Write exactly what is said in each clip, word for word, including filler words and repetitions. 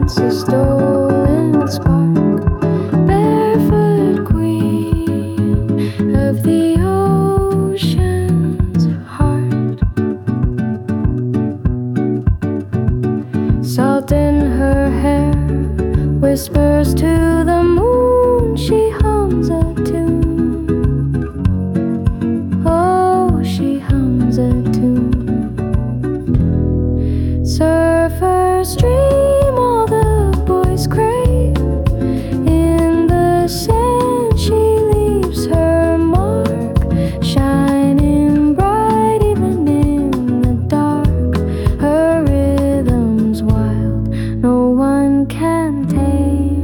dance a stolen spark, barefoot queen of the ocean's heart. Salt in her hair whispers to the moon, she hums a tune. Oh, she hums a tune. Surfers dream, all the boys crave. In the sand she leaves her mark, shining bright even in the dark. Her rhythm's wild, no one can tame.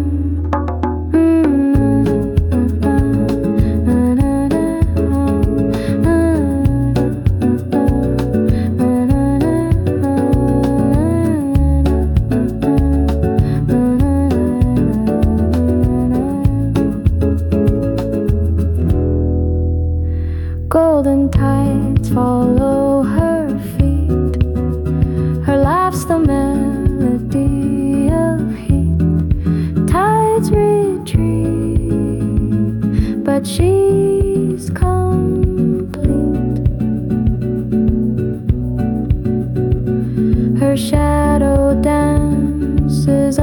Golden tides follow her feet. Her laugh's the melody of heat. Tides retreat, but she's complete. Her shadow dances